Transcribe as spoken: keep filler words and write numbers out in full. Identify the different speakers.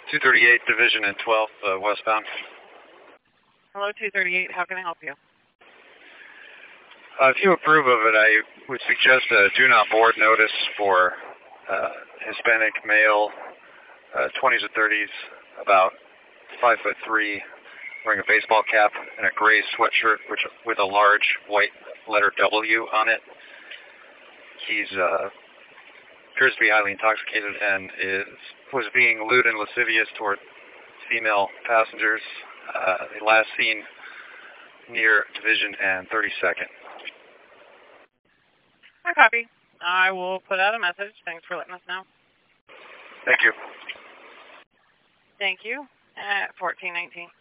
Speaker 1: two thirty-eight Division and twelfth uh, westbound.
Speaker 2: Hello, two thirty-eight. How can I help you?
Speaker 1: Uh, if you approve of it, I would suggest a do not board notice for uh, Hispanic male, uh, twenties or thirties, about five foot three, wearing a baseball cap and a gray sweatshirt which, with a large white letter W on it. He's uh, appears to be highly intoxicated and is was being lewd and lascivious toward female passengers. Uh, last seen near Division and thirty-second.
Speaker 2: I copy. I will put out a message. Thanks for letting us know.
Speaker 1: Thank you.
Speaker 2: Thank you. At fourteen nineteen.